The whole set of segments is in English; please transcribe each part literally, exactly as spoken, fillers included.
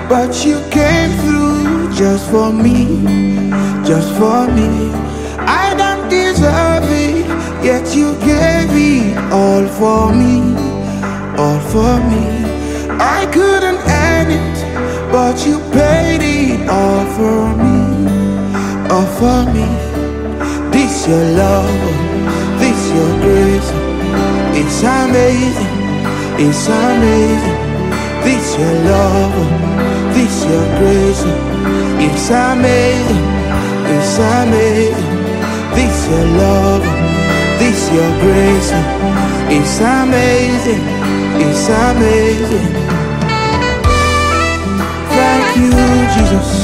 but you came through just for me, just for me. I don't deserve it, yet you gave it all for me, all for me. I couldn't earn it, but you paid it all for me, all for me. This your love, this your grace, it's amazing, it's amazing. This your love, this your grace, it's amazing, it's amazing. This your love, this your grace, it's amazing, it's amazing. Thank you, Jesus.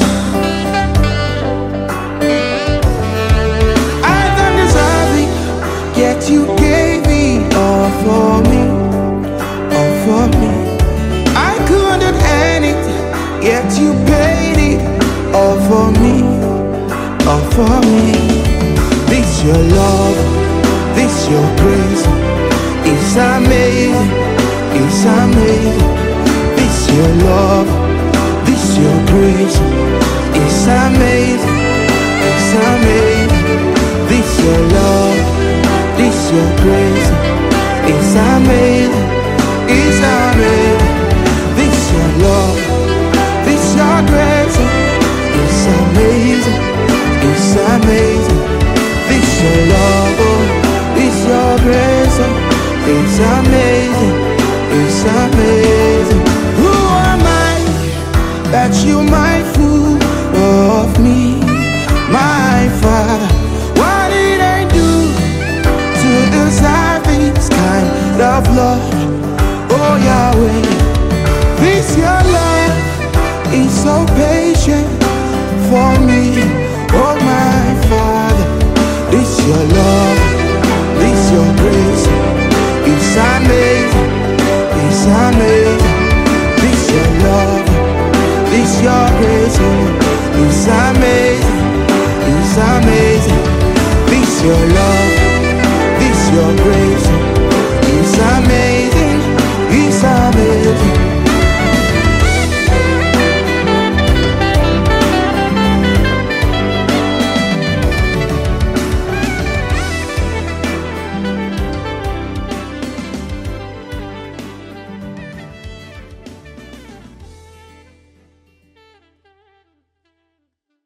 I don't deserve it, yet you gave it all for me, all for me. I couldn't earn it, yet you paid it all for me, all for me. This your love, this your grace, it's amazing, it's amazing. This your love, this your grace, it's amazing, it's amazing. This your love, this your grace, it's amazing, it's amazing. This your love, this your grace, it's amazing, it's amazing. This your love, oh, this your grace, oh, it's amazing, it's amazing. Who am I that you mindful of me, my Father? What did I do to deserve this kind of love? Oh Yahweh, this your love is so patient for me, oh my Father. This your love, this your grace, it's amazing, it's amazing. This your love, this your grace, it's amazing, it's amazing. This your love, this your grace,